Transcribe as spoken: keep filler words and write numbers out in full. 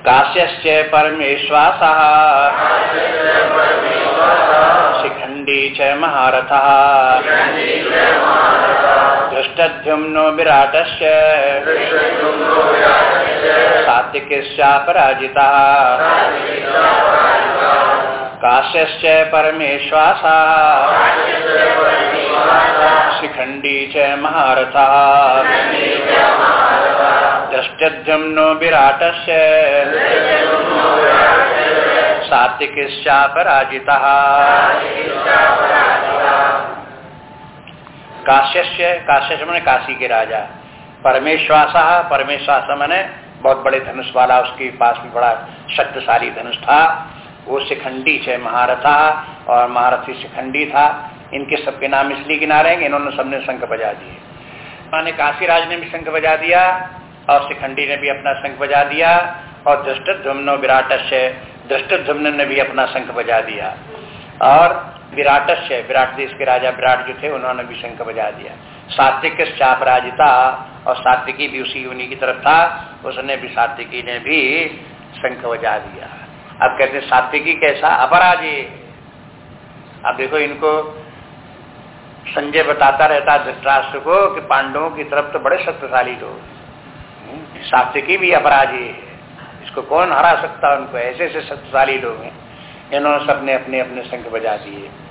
काश्यश्च परमेश्वासः शिखंडी च महारथः दृष्टद्युम्नो विराटश्च सात्विकश्चापराजितः काश्यश्च परमेश्वासः शिखंडी च महारथः दृष्टद्युम्नो विराटश्च सात्विकश्चापराजितः काश्यश्च काश्य माने काशी के राजा परमेश्वासः परमेश्वास माने बहुत बड़े धनुष वाला उसके पास भी बड़ा शक्तिशाली धनुष था वो शिखंडी है महारथा और महारथी शिखंडी था इनके सबके नाम इसलिए गिना रहे हैं इन्होंने सबने शंख बजा दिए माने काशी राज ने भी शंख बजा दिया और शिखंडी ने भी अपना शंख बजा दिया और दृष्टद्युम्नो विराटस्य दृष्टद्युम्न ने भी अपना शंख बजा दिया और विराटस्य विराट देश के राजा विराट जो थे उन्होंने भी शंख बजा दिया सात्विक चापराजिता और सात्विकी भी उसी उन्हीं की तरफ था उसने भी सात्विकी ने भी शंख बजा दिया। अब कहते हैं सात्विकी कैसा अपराजय। अब देखो इनको संजय बताता रहता धृतराष्ट्र को कि पांडवों की तरफ तो बड़े शक्तिशाली लोग सात्विकी भी अपराजय है इसको कौन हरा सकता उनको ऐसे ऐसे शक्तिशाली लोग हैं इन्होंने सबने अपने अपने शंख बजा दिए।